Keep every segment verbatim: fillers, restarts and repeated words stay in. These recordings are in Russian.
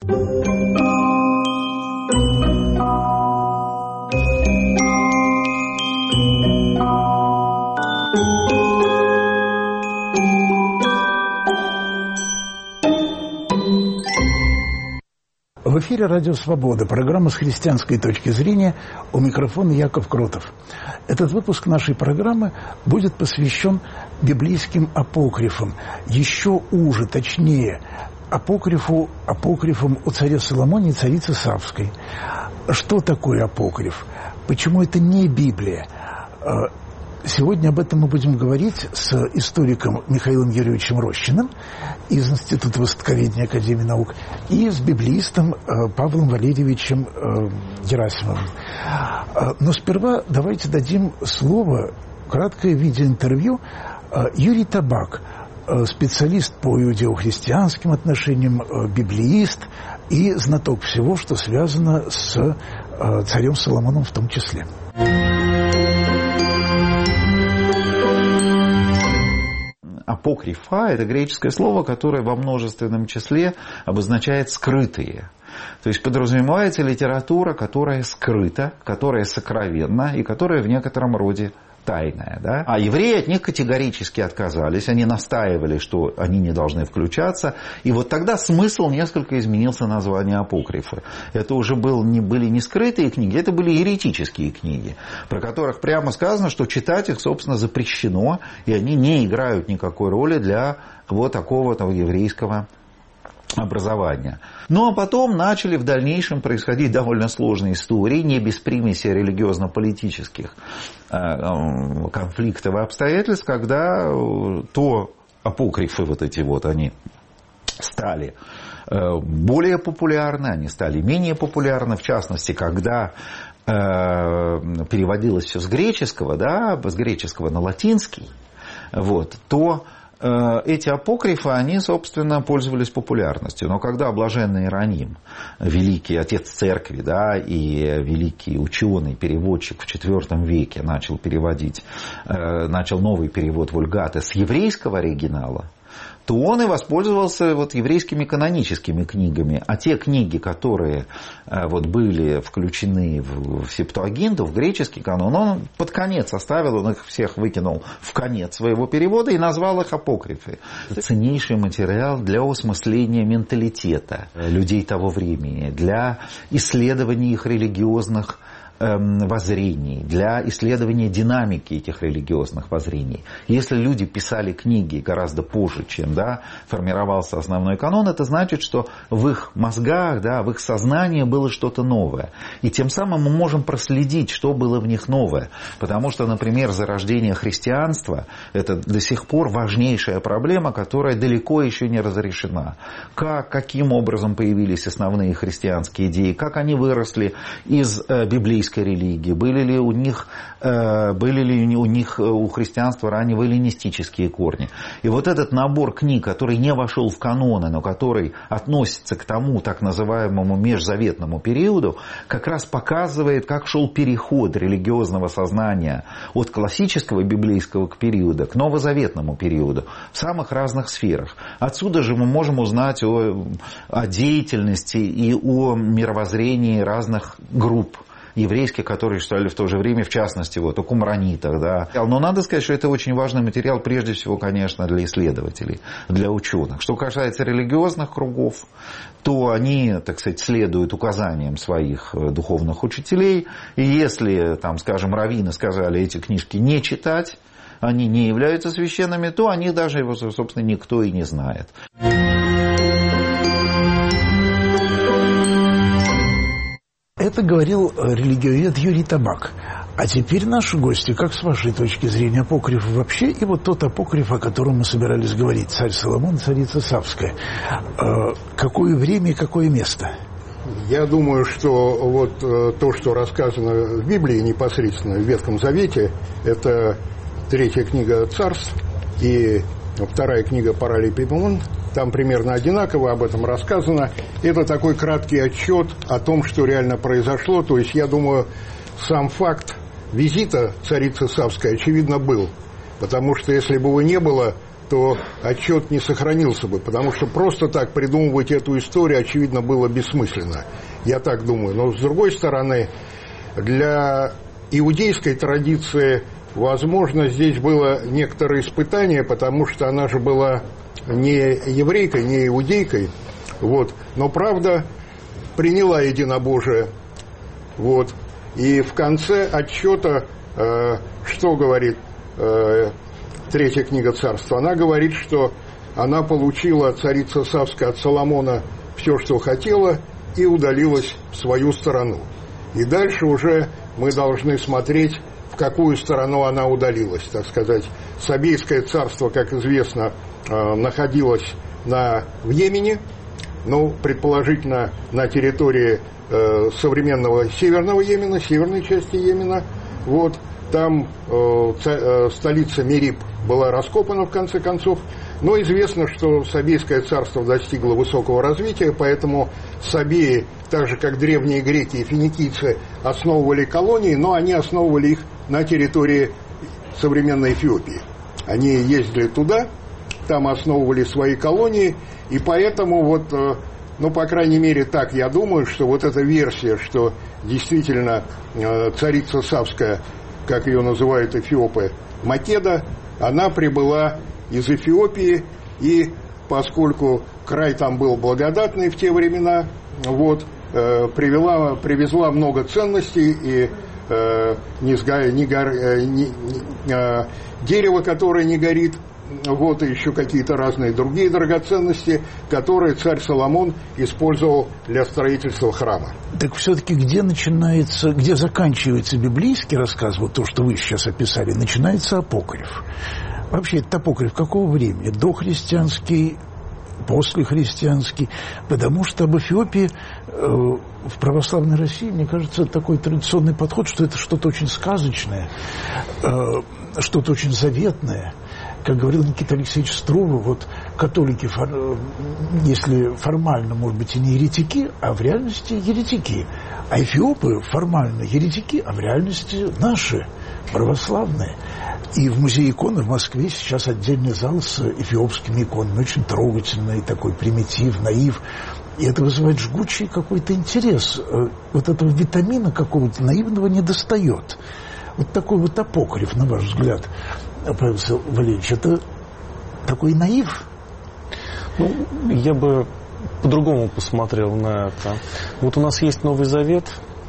В эфире «Радио Свобода», программа «С христианской точки зрения», у микрофона Яков Кротов. Этот выпуск нашей программы будет посвящен библейским апокрифам, еще уже, точнее, апокрифу, апокрифам о царе Соломоне и царице Савской. Что такое апокриф? Почему это не Библия? Сегодня об этом мы будем говорить с историком Михаилом Юрьевичем Рощиным из Института Востоковедения Академии наук и с библеистом Павлом Валерьевичем Герасимовым. Но сперва давайте дадим слово, краткое видеоинтервью, Юрий Табак, специалист по иудео-христианским отношениям, библеист и знаток всего, что связано с царем Соломоном в том числе. Апокрифа – это греческое слово, которое во множественном числе обозначает «скрытые». То есть подразумевается литература, которая скрыта, которая сокровенна и которая в некотором роде тайная. Да? А евреи от них категорически отказались. Они настаивали, что они не должны включаться. И вот тогда смысл несколько изменился, название апокрифы. Это уже был, не, были не скрытые книги, это были еретические книги, про которых прямо сказано, что читать их, собственно, запрещено, и они не играют никакой роли для вот такого-то еврейского образования. Ну а потом начали в дальнейшем происходить довольно сложные истории, не без примеси религиозно-политических конфликтов и обстоятельств, когда то апокрифы вот эти вот, они стали более популярны, они стали менее популярны, в частности, когда переводилось все с греческого, да, с греческого на латинский, вот, то эти апокрифы, они, собственно, пользовались популярностью. Но когда блаженный Иероним, великий отец церкви, да, и великий ученый, переводчик в четвёртом веке начал переводить, начал новый перевод Вульгаты с еврейского оригинала, то он и воспользовался вот еврейскими каноническими книгами. А те книги, которые вот были включены в Септуагинту, в греческий канон, он под конец оставил, он их всех выкинул в конец своего перевода и назвал их апокрифы. Это ценнейший материал для осмысления менталитета людей того времени, для исследования их религиозных воззрений, для исследования динамики этих религиозных воззрений. Если люди писали книги гораздо позже, чем, да, формировался основной канон, это значит, что в их мозгах, да, в их сознании было что-то новое. И тем самым мы можем проследить, что было в них новое. Потому что, например, зарождение христианства – это до сих пор важнейшая проблема, которая далеко еще не разрешена. Как, каким образом появились основные христианские идеи, как они выросли из библейских религии, были ли у них, были ли у них, у христианства раннего эллинистические корни. И вот этот набор книг, который не вошел в каноны, но который относится к тому так называемому межзаветному периоду, как раз показывает, как шел переход религиозного сознания от классического библейского периода к новозаветному периоду в самых разных сферах. Отсюда же мы можем узнать о, о деятельности и о мировоззрении разных групп еврейских, которые считали в то же время, в частности, вот, о кумранитах. Да. Но надо сказать, что это очень важный материал, прежде всего, конечно, для исследователей, для ученых. Что касается религиозных кругов, то они, так сказать, следуют указаниям своих духовных учителей. И если, там, скажем, раввины сказали эти книжки не читать, они не являются священными, то о них даже, собственно, никто и не знает. Это говорил религиовед Юрий Табак. А теперь наши гости, как с вашей точки зрения, апокриф вообще, и вот тот апокриф, о котором мы собирались говорить, царь Соломон, царица Савская. Какое время и какое место? Я думаю, что вот то, что рассказано в Библии непосредственно, в Ветхом Завете, это третья книга Царств и вторая книга Паралипоменон. Там примерно одинаково об этом рассказано. Это такой краткий отчет о том, что реально произошло. То есть, я думаю, сам факт визита царицы Савской, очевидно, был. Потому что, если бы его не было, то отчет не сохранился бы, потому что просто так придумывать эту историю, очевидно, было бессмысленно. Я так думаю. Но, с другой стороны, для иудейской традиции, возможно, здесь было некоторое испытание, потому что она же была не еврейкой, не иудейкой, вот, но, правда, приняла единобожие. Вот. И в конце отчета, э, что говорит э, Третья книга Царства? Она говорит, что она получила, царица Савская, от Соломона все, что хотела, и удалилась в свою сторону. И дальше уже мы должны смотреть, в какую сторону она удалилась, так сказать. Сабейское царство, как известно, э, находилось на, в Йемене, ну, предположительно, на территории э, современного Северного Йемена, северной части Йемена. Вот, там э, ца, э, столица Мериб была раскопана, в конце концов. Но известно, что Сабейское царство достигло высокого развития, поэтому сабеи, так же как древние греки и финикийцы, основывали колонии, но они основывали их на территории современной Эфиопии. Они ездили туда, там основывали свои колонии, и поэтому вот, ну, по крайней мере, так я думаю, что вот эта версия, что действительно царица Савская, как ее называют эфиопы, Македа, она прибыла из Эфиопии, и поскольку край там был благодатный в те времена, вот, э, привела, привезла много ценностей, и э, не сга, не гор, э, не, не, э, дерево, которое не горит, вот, и еще какие-то разные другие драгоценности, которые царь Соломон использовал для строительства храма. Так все-таки где начинается, где заканчивается библейский рассказ, вот то, что вы сейчас описали, начинается апокриф. Вообще, это апокриф какого времени? Дохристианский, послехристианский? Потому что об Эфиопии э, в православной России, мне кажется, такой традиционный подход, что это что-то очень сказочное, э, что-то очень заветное. Как говорил Никита Алексеевич Струве, вот католики, фор, если формально, может быть, и не еретики, а в реальности еретики. А эфиопы формально еретики, а в реальности наши, православные. И в музее иконы в Москве сейчас отдельный зал с эфиопскими иконами, очень трогательный, такой примитив, наив. И это вызывает жгучий какой-то интерес. Вот этого витамина какого-то наивного не достает. Вот такой вот апокриф, на ваш взгляд, Павел Валерьевич, это такой наив? Ну, я бы по-другому посмотрел на это. Вот у нас есть Новый Завет,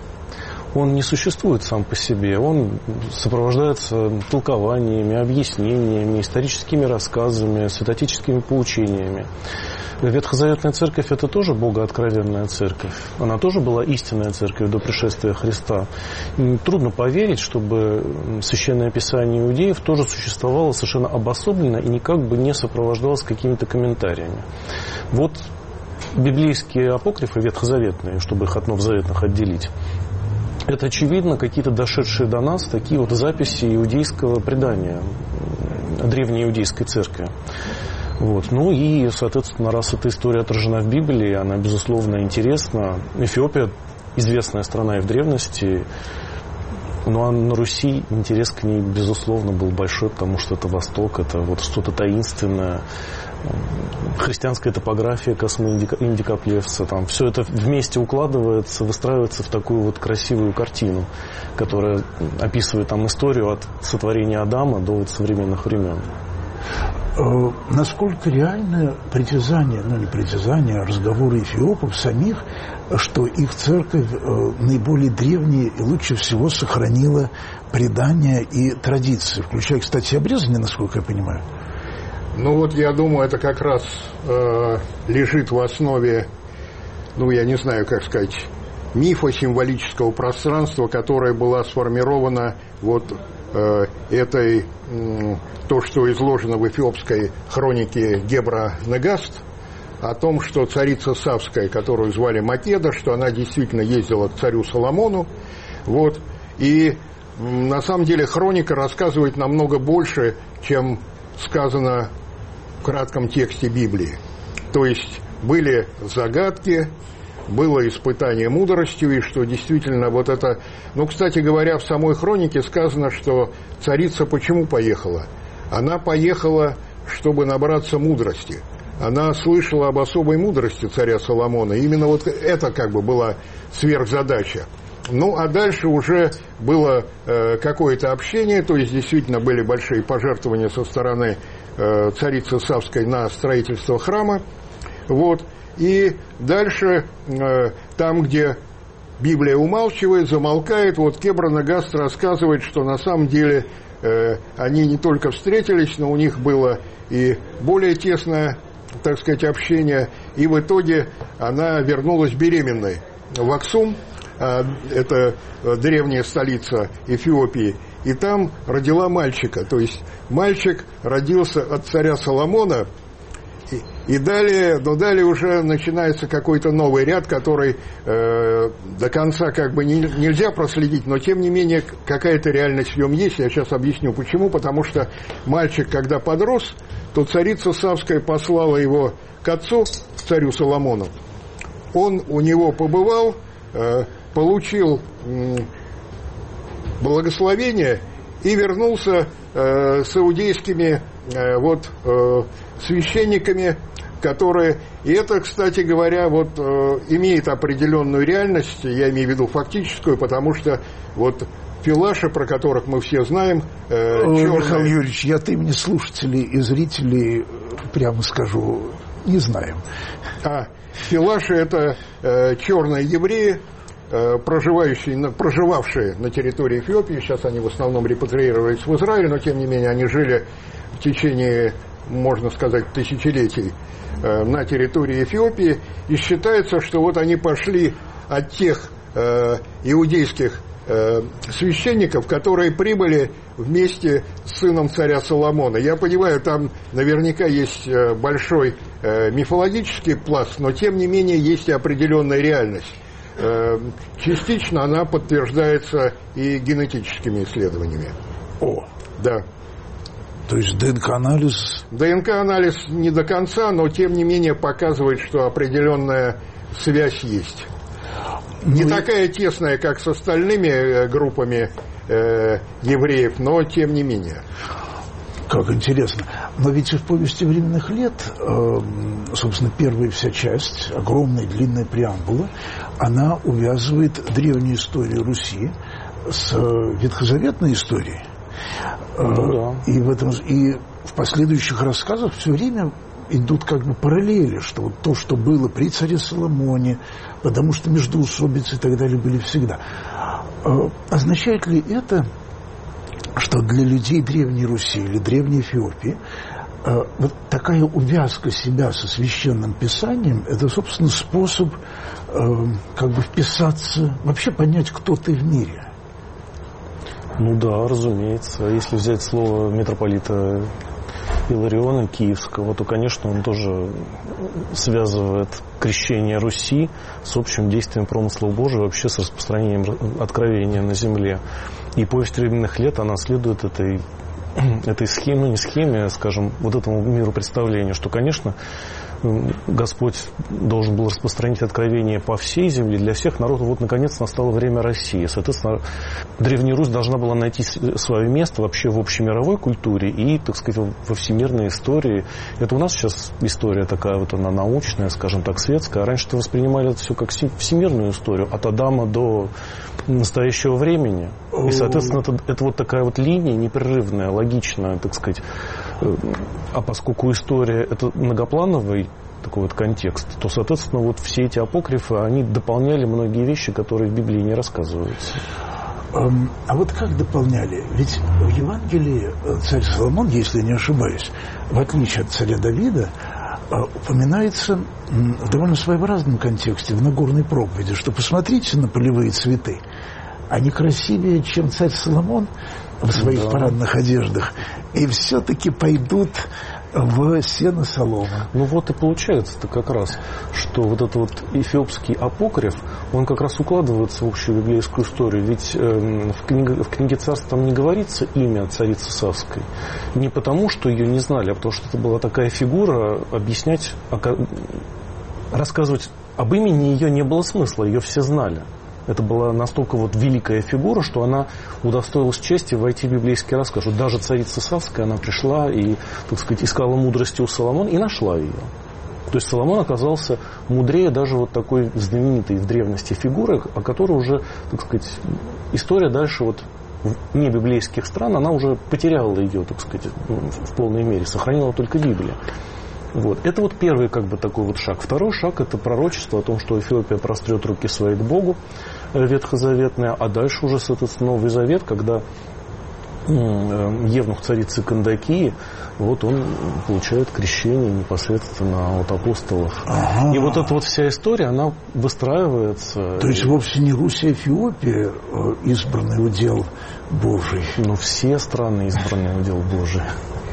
он не существует сам по себе, он сопровождается толкованиями, объяснениями, историческими рассказами, святоотеческими поучениями. Ветхозаветная церковь – это тоже богооткровенная церковь. Она тоже была истинная церковь до пришествия Христа. И трудно поверить, чтобы Священное Писание иудеев тоже существовало совершенно обособленно и никак бы не сопровождалось какими-то комментариями. Вот библейские апокрифы ветхозаветные, чтобы их от новозаветных отделить, это, очевидно, какие-то дошедшие до нас такие вот записи иудейского предания древней иудейской церкви. Вот. Ну и, соответственно, раз эта история отражена в Библии, она, безусловно, интересна. Эфиопия – известная страна и в древности, ну а на Руси интерес к ней, безусловно, был большой, потому что это Восток, это вот что-то таинственное. Христианская топография Космы Индикоплевса, там все это вместе укладывается, выстраивается в такую вот красивую картину, которая описывает там историю от сотворения Адама до вот современных времен. Насколько реально притязание, ну не притязание, а разговоры эфиопов самих, что их церковь наиболее древняя и лучше всего сохранила предания и традиции, включая, кстати, обрезание, насколько я понимаю? Ну вот я думаю, это как раз э, лежит в основе, ну я не знаю, как сказать, мифа символического пространства, которое было сформировано вот э, этой, э, то, что изложено в эфиопской хронике Гебра Негаст, о том, что царица Савская, которую звали Македа, что она действительно ездила к царю Соломону, вот, и на самом деле хроника рассказывает намного больше, чем сказано в кратком тексте Библии. То есть были загадки, было испытание мудростью, и что действительно вот это... Ну, кстати говоря, в самой хронике сказано, что царица почему поехала? Она поехала, чтобы набраться мудрости. Она слышала об особой мудрости царя Соломона. Именно вот это как бы была сверхзадача. Ну, а дальше уже было э, какое-то общение, то есть действительно были большие пожертвования со стороны э, царицы Савской на строительство храма. Вот. И дальше, э, там, где Библия умалчивает, замолкает, вот Кебра-Нагаст рассказывает, что на самом деле э, они не только встретились, но у них было и более тесное, так сказать, общение. И в итоге она вернулась беременной в Аксум. Это древняя столица Эфиопии, и там родила мальчика. То есть мальчик родился от царя Соломона, и, и далее, но далее уже начинается какой-то новый ряд, который э, до конца как бы не, нельзя проследить, но тем не менее какая-то реальность в нем есть. Я сейчас объясню почему. Потому что мальчик, когда подрос, то царица Савская послала его к отцу, царю Соломону. Он у него побывал, э, получил благословение и вернулся э, с иудейскими э, вот, э, священниками, которые... И это, кстати говоря, вот, э, имеет определенную реальность, я имею в виду фактическую, потому что вот Филаши, про которых мы все знаем... Э, черные... Михаил Юрьевич, я от имени слушателей и зрителей, прямо скажу, не знаем. А, Филаши – это э, черные евреи, проживающие, проживавшие на территории Эфиопии, сейчас они в основном репатриировались в Израиле, но тем не менее они жили в течение, можно сказать, тысячелетий на территории Эфиопии, и считается, что вот они пошли от тех э, иудейских э, священников, которые прибыли вместе с сыном царя Соломона. Я понимаю, там наверняка есть большой э, мифологический пласт, но тем не менее есть и определенная реальность. Частично она подтверждается и генетическими исследованиями. О, да. То есть ДНК-анализ... ДНК-анализ не до конца, но тем не менее показывает, что определенная связь есть. Не ну, такая тесная, как с остальными группами э, евреев, но тем не менее. Как интересно. Но ведь в повести временных лет, э, собственно, первая вся часть, огромная длинная преамбула, она увязывает древнюю историю Руси с ветхозаветной историей. Ну, да. И в этом, и в последующих рассказах все время идут как бы параллели, что вот то, что было при царе Соломоне, потому что междоусобицы и так далее были всегда. Э, означает ли это, что для людей Древней Руси или Древней Эфиопии э, вот такая увязка себя со священным писанием, это, собственно, способ э, как бы вписаться, вообще понять, кто ты в мире? Ну да, разумеется. Если взять слово митрополита Илариона Киевского, то, конечно, он тоже связывает крещение Руси с общим действием промыслов Божьих, вообще с распространением откровения на земле. И повесть временных лет, она следует этой, этой схеме, ну не схеме, скажем, вот этому миру представления, что, конечно, Господь должен был распространить откровение по всей земле, для всех народов. Вот, наконец, настало время России. Соответственно, Древняя Русь должна была найти свое место вообще в общемировой культуре и, так сказать, во всемирной истории. Это у нас сейчас история такая вот, она научная, скажем так, светская. А раньше-то воспринимали это все как всемирную историю, от Адама до настоящего времени. И, соответственно, это, это вот такая вот линия непрерывная, логичная, так сказать. А поскольку история – это многоплановый такой вот контекст, то, соответственно, вот все эти апокрифы, они дополняли многие вещи, которые в Библии не рассказываются. А вот как дополняли? Ведь в Евангелии царь Соломон, если не ошибаюсь, в отличие от царя Давида, упоминается в довольно своеобразном контексте, в Нагорной проповеди, что посмотрите на полевые цветы. Они красивее, чем царь Соломон в своих да. парадных одеждах, и все-таки пойдут в сено солома. Ну вот и получается-то как раз, что вот этот вот эфиопский апокриф, он как раз укладывается в общую библейскую историю. Ведь э, в, книге, в книге Царств там не говорится имя царицы Савской. Не потому, что ее не знали, а потому что это была такая фигура, объяснять, рассказывать об имени ее не было смысла, ее все знали. Это была настолько вот великая фигура, что она удостоилась чести войти в библейский рассказ. Что даже царица Савская, она пришла и, так сказать, искала мудрости у Соломона и нашла ее. То есть Соломон оказался мудрее даже вот такой знаменитой в древности фигуры, о которой уже, так сказать, история дальше вот в небиблейских стран, она уже потеряла ее, так сказать, в полной мере, сохранила только Библия. Вот. Это вот первый как бы такой вот шаг. Второй шаг – это пророчество о том, что Эфиопия прострет руки свои к Богу, ветхозаветное, а дальше уже, соответственно, Новый Завет, когда евнух царицы Кандакии, вот он получает крещение непосредственно от апостолов. Ага. И вот эта вот вся история, она выстраивается. То есть вовсе не Русь, а Эфиопия избранный удел Божий. Ну, все страны избранный удел Божий.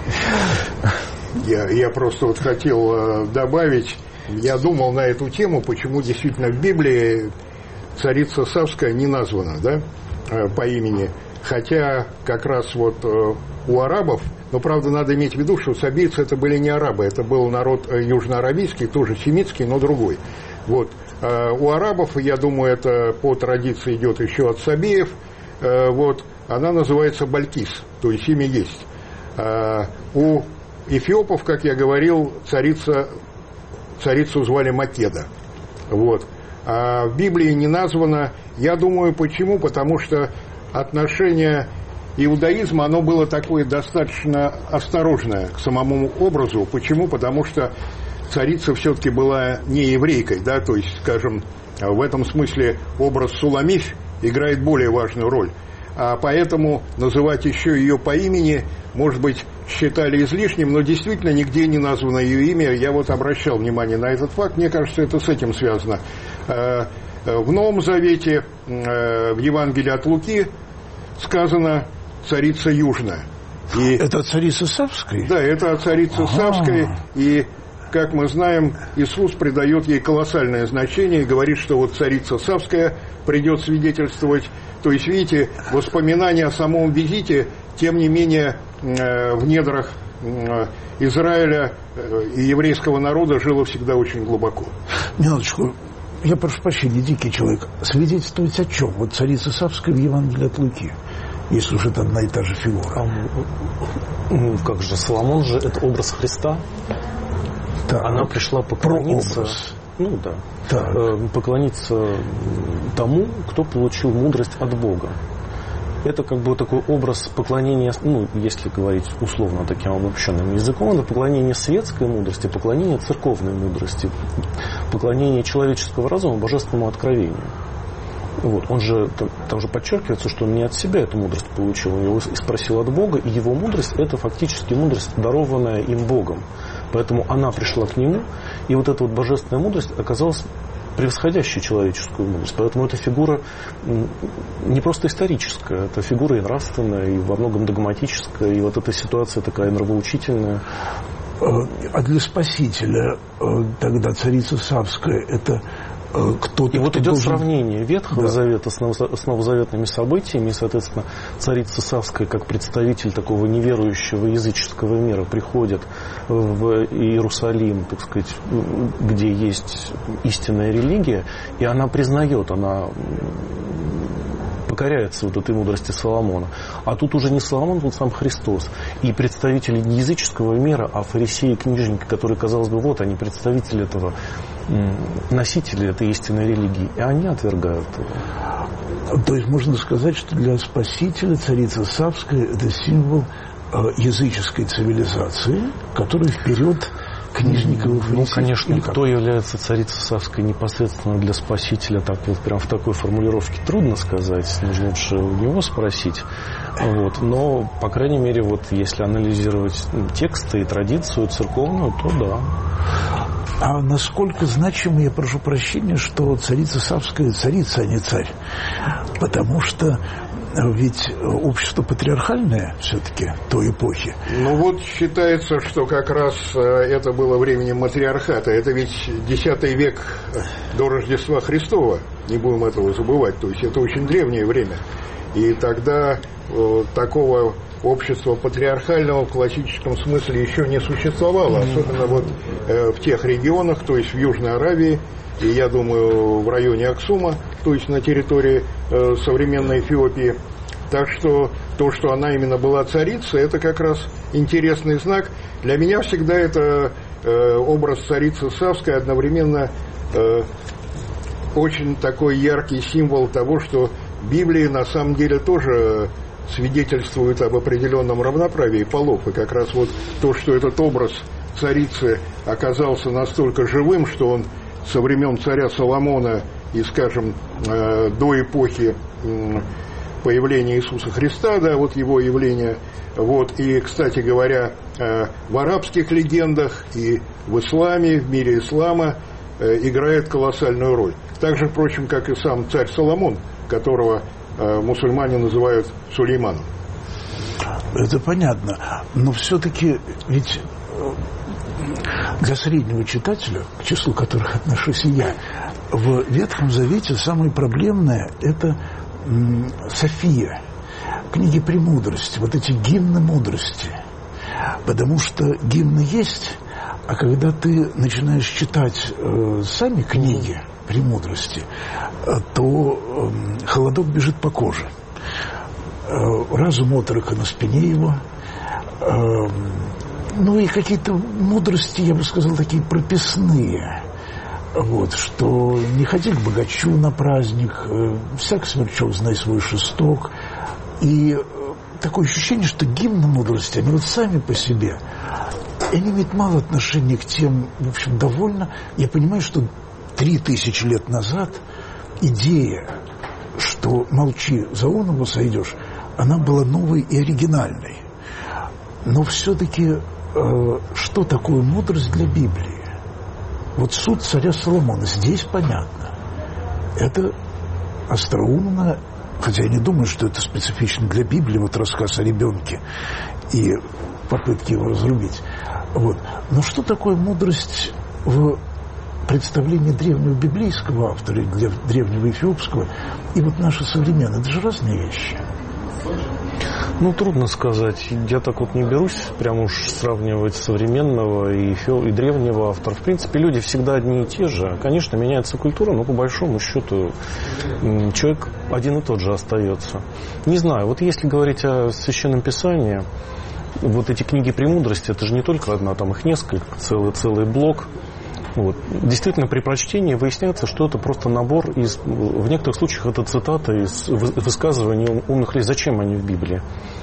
Я, я просто вот хотел добавить, я думал на эту тему, почему действительно в Библии царица Савская не названа, да, по имени. Хотя как раз вот у арабов, но правда надо иметь в виду, что сабийцы это были не арабы, это был народ южноарабийский, тоже семитский, но другой. Вот. У арабов, я думаю, это по традиции идет еще от сабеев, вот, она называется Балькис, то есть имя есть. У эфиопов, как я говорил, царица, царицу звали Македа. Вот. А в Библии не названо, я думаю, почему, потому что отношение иудаизма, оно было такое достаточно осторожное к самому образу. Почему? Потому что царица все-таки была не еврейкой, да, то есть, скажем, в этом смысле образ Суламифь играет более важную роль. А поэтому называть еще ее по имени, может быть, считали излишним, но действительно нигде не названо ее имя. Я вот обращал внимание на этот факт, мне кажется, это с этим связано. В Новом Завете, в Евангелии от Луки, сказано «царица Южная». И, это царица Савская? Да, это царица ага. Савская. И, как мы знаем, Иисус придает ей колоссальное значение и говорит, что вот царица Савская придет свидетельствовать. То есть, видите, воспоминания о самом визите, тем не менее, в недрах Израиля и еврейского народа жило всегда очень глубоко. Минуточку. Я прошу прощения, дикий человек. Свидетельствовать о чем? Вот царица Савская в Евангелии от Луки, если уже это одна и та же фигура. А, ну, как же, Соломон же это образ Христа. Так, она пришла поклониться. Ну да. Так. Поклониться тому, кто получил мудрость от Бога. Это как бы такой образ поклонения, ну, если говорить условно таким обобщенным языком, это поклонение светской мудрости, поклонение церковной мудрости, поклонение человеческого разума божественному откровению. Вот. Он же, там же подчеркивается, что он не от себя эту мудрость получил, он его спросил от Бога, и его мудрость – это фактически мудрость, дарованная им Богом. Поэтому она пришла к нему, и вот эта вот божественная мудрость оказалась превосходящая человеческую мудрость. Поэтому эта фигура не просто историческая, это фигура и нравственная, и во многом догматическая, и вот эта ситуация такая нравоучительная. А для Спасителя тогда царица Савская – это кто-то... И вот кто идет должен... сравнение Ветхого да. Завета с новозаветными событиями, и, соответственно, царица Савская, как представитель такого неверующего языческого мира, приходит в Иерусалим, так сказать, где есть истинная религия, и она признает, она покоряется вот этой мудрости Соломона. А тут уже не Соломон, тут сам Христос. И представители не языческого мира, а фарисеи и книжники, которые, казалось бы, вот они представители этого, носители этой истинной религии, и они отвергают его. То есть можно сказать, что для Спасителя царица Савская – это символ языческой цивилизации, которая вперед книжников и фарисеев. Ну, конечно, кто является царицей Савской непосредственно для Спасителя, так вот прям в такой формулировке трудно сказать, нужно лучше у него спросить. Вот. Но, по крайней мере, вот если анализировать тексты и традицию церковную, то да. А насколько значимо, я прошу прощения, что царица Савская царица, а не царь? Потому что ведь общество патриархальное все-таки той эпохи. Ну вот считается, что как раз это было временем матриархата. Это ведь десятый век до Рождества Христова, не будем этого забывать. То есть это очень древнее время. И тогда э, такого общества патриархального в классическом смысле еще не существовало. Особенно вот э, в тех регионах, то есть в Южной Аравии, и, я думаю, в районе Аксума, то есть на территории э, современной Эфиопии. Так что то, что она именно была царицей, это как раз интересный знак. Для меня всегда это э, образ царицы Савской одновременно э, очень такой яркий символ того, что Библия на самом деле тоже свидетельствует об определенном равноправии полов. И как раз вот то, что этот образ царицы оказался настолько живым, что он со времен царя Соломона и, скажем, э, до эпохи э, появления Иисуса Христа, да, вот его явление, вот, и, кстати говоря, э, в арабских легендах и в исламе, в мире ислама э, играет колоссальную роль. Так же, впрочем, как и сам царь Соломон, которого э, мусульмане называют Сулейманом. Это понятно, но все-таки ведь для среднего читателя, к числу которых отношусь и я, в Ветхом Завете самое проблемное – это м, София, книги премудрости, вот эти гимны мудрости. Потому что гимны есть, а когда ты начинаешь читать э, сами книги премудрости, э, то э, холодок бежит по коже. Э, разум отрока на спине его. Э, ну и какие-то мудрости, я бы сказал, такие прописные. Вот, что не ходи к богачу на праздник, э, всяк смерчок знай свой шесток. И э, такое ощущение, что гимны мудрости, они вот сами по себе, они имеют мало отношения к тем, в общем, довольно. Я понимаю, что три тысячи лет назад идея, что молчи, за оного сойдешь, она была новой и оригинальной. Но все-таки э, что такое мудрость для Библии? Вот суд царя Соломона здесь понятно. Это остроумно, хотя я не думаю, что это специфично для Библии, вот рассказ о ребенке и попытки его разрубить. Вот. Но что такое мудрость в представлении древнего библейского автора, древнего эфиопского, и вот наша современная? Это же разные вещи. Ну, трудно сказать. Я так вот не берусь прям уж сравнивать современного и, фи... и древнего автора. В принципе, люди всегда одни и те же. Конечно, меняется культура, но по большому счету человек один и тот же остается. Не знаю, вот если говорить о Священном Писании, вот эти книги премудрости, это же не только одна, там их несколько, целый, целый блок. Вот. Действительно, при прочтении выясняется, что это просто набор из... В некоторых случаях это цитата из высказываний умных людей. Зачем они в Библии?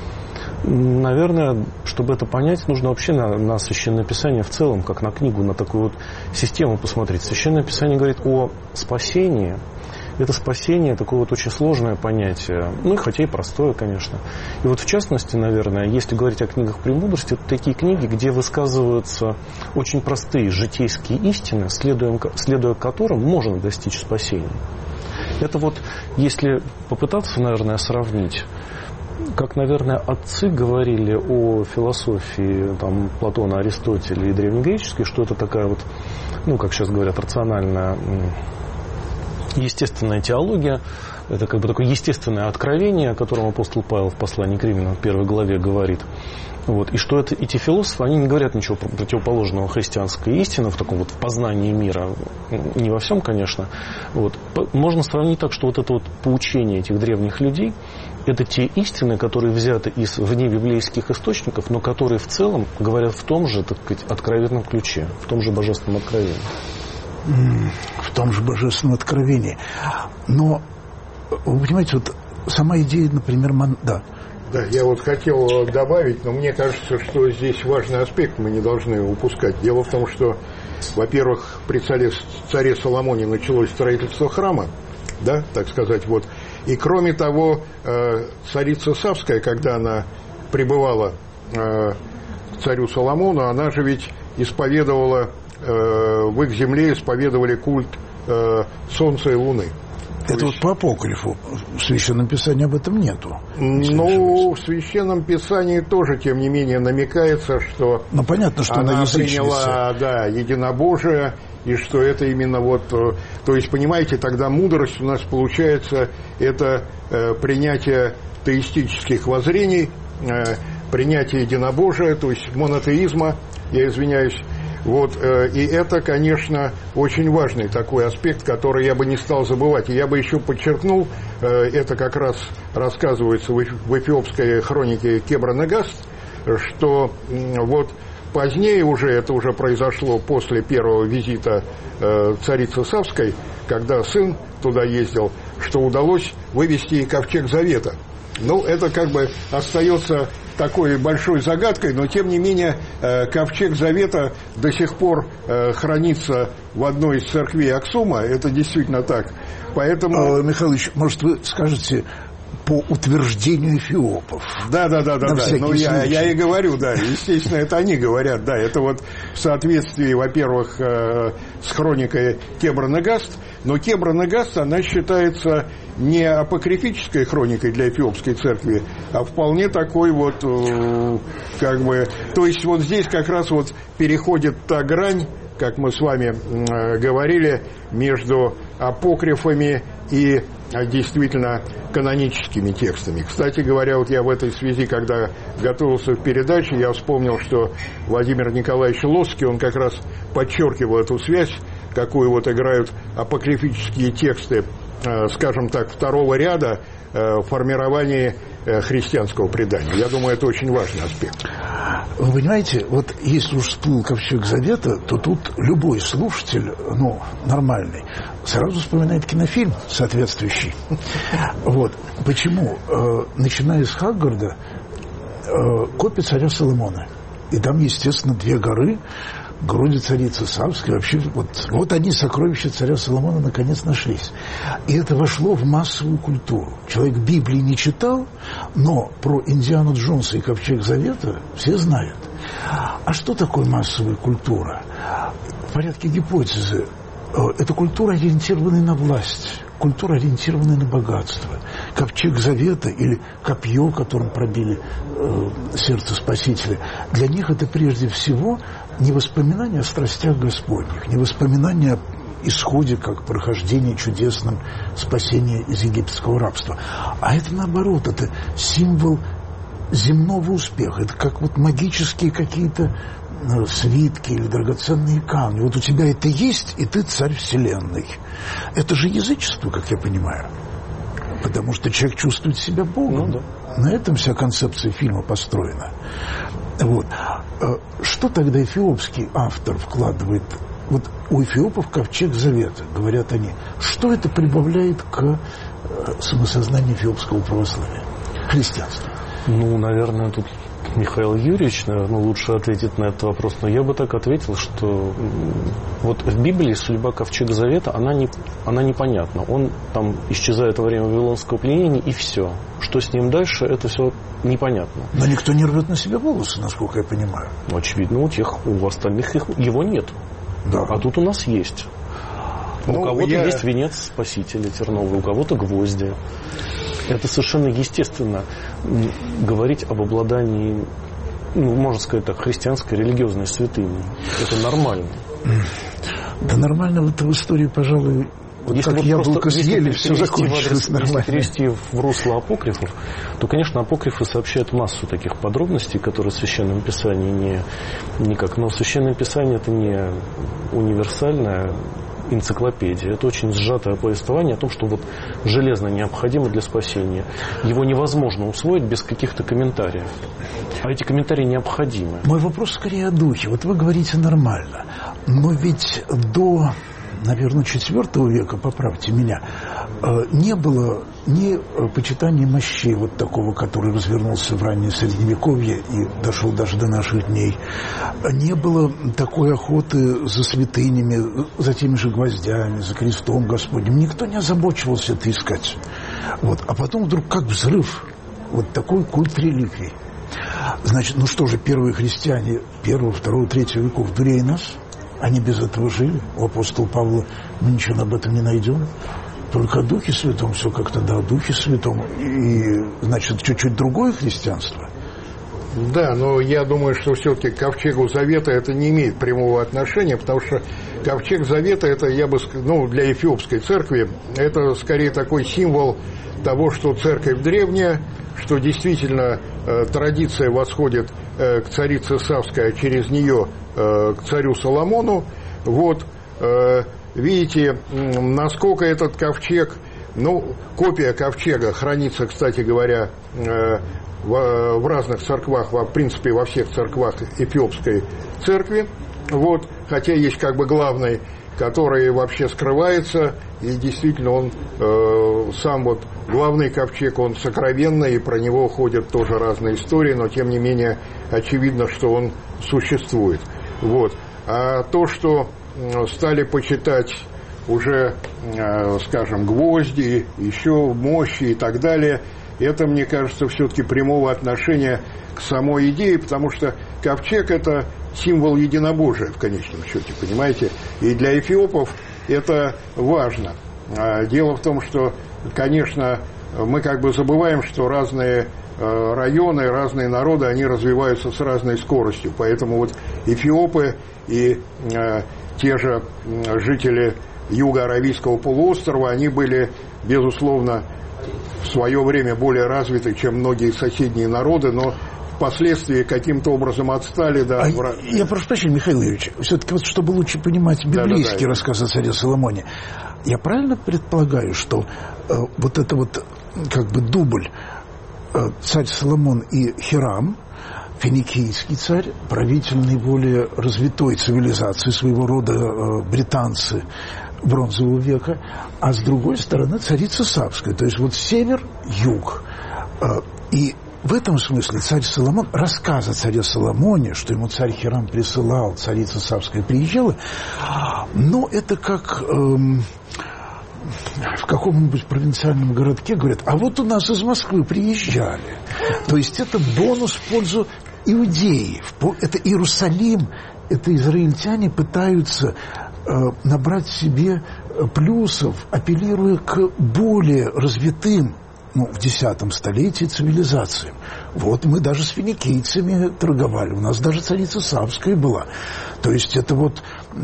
Наверное, чтобы это понять, нужно вообще на, на Священное Писание в целом, как на книгу, на такую вот систему посмотреть. Священное Писание говорит о спасении. Это спасение такое вот очень сложное понятие, ну, хотя и простое, конечно. И вот в частности, наверное, если говорить о книгах премудрости, это такие книги, где высказываются очень простые житейские истины, следуя, следуя которым можно достичь спасения. Это вот, если попытаться, наверное, сравнить, как, наверное, отцы говорили о философии там, Платона, Аристотеля и древнегреческой, что это такая вот, ну, как сейчас говорят, рациональная... естественная теология, это как бы такое естественное откровение, о котором апостол Павел в послании к Римлянам в первой главе говорит. Вот. И что это, эти философы, они не говорят ничего противоположного христианской истине в таком вот в познании мира, не во всем, конечно. Вот. Можно сравнить так, что вот это вот поучение этих древних людей, это те истины, которые взяты из внебиблейских источников, но которые в целом говорят в том же, так сказать, откровенном ключе, в том же божественном откровении. В том же божественном откровении. Но, вы понимаете, вот сама идея, например, ман... да. Да, я вот хотел добавить, но мне кажется, что здесь важный аспект мы не должны упускать. Дело в том, что, во-первых, при царе, царе Соломоне началось строительство храма, да, так сказать, вот. И кроме того, царица Савская, когда она прибывала к царю Соломону, она же ведь исповедовала, в их земле исповедовали культ солнца и луны. Это есть... вот по апокрифу. В Священном Писании об этом нету. Ну, в Священном Писании тоже, тем не менее, намекается, что ну, понятно, что она, она приняла, да, единобожие, и что это именно вот... То есть, понимаете, тогда мудрость у нас получается, это э, принятие теистических воззрений, э, принятие единобожия, то есть монотеизма, я извиняюсь. Вот, и это, конечно, очень важный такой аспект, который я бы не стал забывать. И я бы еще подчеркнул, это как раз рассказывается в эфиопской хронике Кебра-Негаст, что вот позднее уже, это уже произошло после первого визита царицы Савской, когда сын туда ездил, что удалось вывести и ковчег Завета. Ну, это как бы остается такой большой загадкой, но тем не менее ковчег Завета до сих пор хранится в одной из церквей Аксума. Это действительно так. Поэтому... Михаил Ильич, может, вы скажете по утверждению эфиопов? Да, да, да, да, да. Ну, я, я и говорю, да. Естественно, это они говорят, да. Это вот в соответствии, во-первых, с хроникой Кебра-Негаст. Но Кебра-Негаст, она считается не апокрифической хроникой для эфиопской церкви, а вполне такой вот, как бы... То есть вот здесь как раз вот переходит та грань, как мы с вами говорили, между апокрифами и действительно каноническими текстами. Кстати говоря, вот я в этой связи, когда готовился к передаче, я вспомнил, что Владимир Николаевич Лосский, он как раз подчеркивал эту связь, какую вот играют апокрифические тексты, скажем так, второго ряда в формировании христианского предания. Я думаю, это очень важный аспект. Вы понимаете, вот если уж всплыл ковчег Завета, то тут любой слушатель, ну, нормальный, сразу вспоминает кинофильм соответствующий. Вот. Почему? Начиная с Хаггарда, копия царя Соломона. И там, естественно, две горы, груди царицы Савской. Вообще, вот, вот они, сокровища царя Соломона, наконец нашлись. И это вошло в массовую культуру. Человек Библии не читал, но про Индиану Джонса и ковчег Завета все знают. А что такое массовая культура? В порядке гипотезы. Это культура, ориентированная на власть, культура, ориентированная на богатство. Ковчег Завета или копье, которым пробили э, сердце Спасителя, для них это прежде всего не воспоминание о страстях Господних, не воспоминание о исходе, как прохождение чудесным спасения из египетского рабства. А это наоборот, это символ земного успеха. Это как вот магические какие-то свитки или драгоценные камни. Вот у тебя это есть, и ты царь вселенной. Это же язычество, как я понимаю. Потому что человек чувствует себя Богом. Ну, да. На этом вся концепция фильма построена. Вот. Что тогда эфиопский автор вкладывает? Вот у эфиопов ковчег Завета, говорят они. Что это прибавляет к самосознанию эфиопского православия, христианства? Ну, наверное, тут Михаил Юрьевич, наверное, лучше ответит на этот вопрос, но я бы так ответил, что вот в Библии судьба ковчега Завета, она, не, она непонятна. Он там исчезает во время вавилонского пленения, и все. Что с ним дальше, это все непонятно. Но никто не рвет на себя волосы, насколько я понимаю. Ну, очевидно, у тех, у остальных их, его нет. Да. А тут у нас есть. Ну, у кого-то я... есть венец Спасителя терновый, у кого-то гвозди. Это совершенно естественно говорить об обладании, ну, можно сказать так, христианской религиозной святыней. Это нормально. Да нормально в этой истории, пожалуй, вот если как вот яблоко съели, все закончилось нормально. Если перевести в русло апокрифов, то, конечно, апокрифы сообщают массу таких подробностей, которые в Священном Писании не, никак. Но Священное Писание – это не универсальное энциклопедия. Это очень сжатое повествование о том, что вот железно необходимо для спасения. Его невозможно усвоить без каких-то комментариев. А эти комментарии необходимы. Мой вопрос скорее о духе. Вот вы говорите нормально. Но ведь до, наверное, четвёртого века, поправьте меня, не было ни почитания мощей вот такого, который развернулся в раннее Средневековье и дошел даже до наших дней. Не было такой охоты за святынями, за теми же гвоздями, за крестом Господним. Никто не озабочивался это искать. Вот. А потом вдруг как взрыв. Вот такой культ реликвий. Значит, ну что же, первые христиане первого, второго, третьего веков дурее нас? Они без этого жили. У апостола Павла мы ничего об этом не найдем. Только о Духе Святом все как-то, да, о Духе Святом. И, значит, чуть-чуть другое христианство. Да, но я думаю, что все-таки к Ковчегу Завета это не имеет прямого отношения, потому что Ковчег Завета, это, я бы сказал, ну, для эфиопской церкви, это скорее такой символ того, что церковь древняя, что действительно э, традиция восходит э, к царице Савской, а через нее к царю Соломону. Вот, видите, насколько этот ковчег, ну, копия ковчега хранится, кстати говоря, в, в разных церквах, в принципе, во всех церквах Эфиопской церкви. Вот, хотя есть как бы главный, который вообще скрывается, и действительно он э, сам вот главный ковчег, он сокровенный, и про него ходят тоже разные истории, но тем не менее очевидно, что он существует. Вот. А то, что э, стали почитать уже, э, скажем, гвозди, еще мощи и так далее, это, мне кажется, все-таки прямого отношения к самой идее, потому что ковчег – это символ единобожия, в конечном счете, понимаете? И для эфиопов это важно. Дело в том, что, конечно, мы как бы забываем, что разные районы, разные народы, они развиваются с разной скоростью. Поэтому вот эфиопы и те же жители Юго-Аравийского полуострова, они были, безусловно, в свое время более развиты, чем многие соседние народы, но впоследствии каким-то образом отстали. Да, а в... Я прошу прощения, Михаил Юрьевич, все-таки вот, чтобы лучше понимать библейский да, да, да. рассказ о царе Соломоне, я правильно предполагаю, что э, вот это вот как бы дубль э, царь Соломон и Хирам, финикийский царь, правитель наиболее развитой цивилизации, своего рода э, британцы бронзового века, а с другой стороны царица Савская, то есть вот север-юг. Э, и в этом смысле царь Соломон, рассказ о царе Соломоне, что ему царь Хирам присылал, царица Савская приезжала, но это как эм, в каком-нибудь провинциальном городке говорят, а вот у нас из Москвы приезжали. То есть это бонус в пользу иудеев. Это Иерусалим, это израильтяне пытаются э, набрать себе плюсов, апеллируя к более развитым, ну, в десятом столетии цивилизациям. Вот мы даже с финикийцами торговали. У нас даже царица Савская была. То есть это вот э,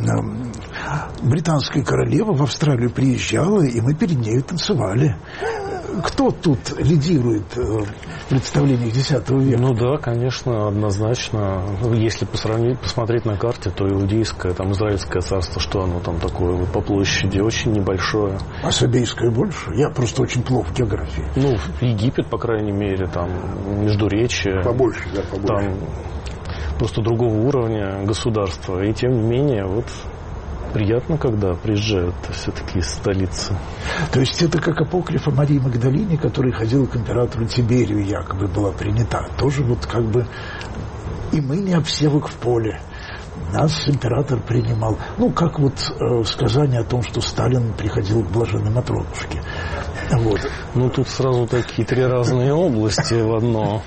британская королева в Австралию приезжала, и мы перед нею танцевали. Кто тут лидирует э, в представлениях десятого века? Ну да, конечно, однозначно. Если посравнить, посмотреть на карте, то иудейское, там, израильское царство, что оно там такое вот по площади, очень небольшое. А сабейское больше? Я просто очень плохо в географии. Ну, Египет, по крайней мере, там, Междуречье. Побольше, да, побольше. Там просто другого уровня государства. И тем не менее, вот... Приятно, когда приезжают все-таки из столицы. То есть это как апокриф о Марии Магдалине, которая ходила к императору Тиберию, якобы была принята. Тоже вот как бы и мы не обсевок в поле. Нас император принимал. Ну, как вот э, сказание о том, что Сталин приходил к блаженной Матрёнушке. Вот. Ну, тут сразу такие три разные области в одно.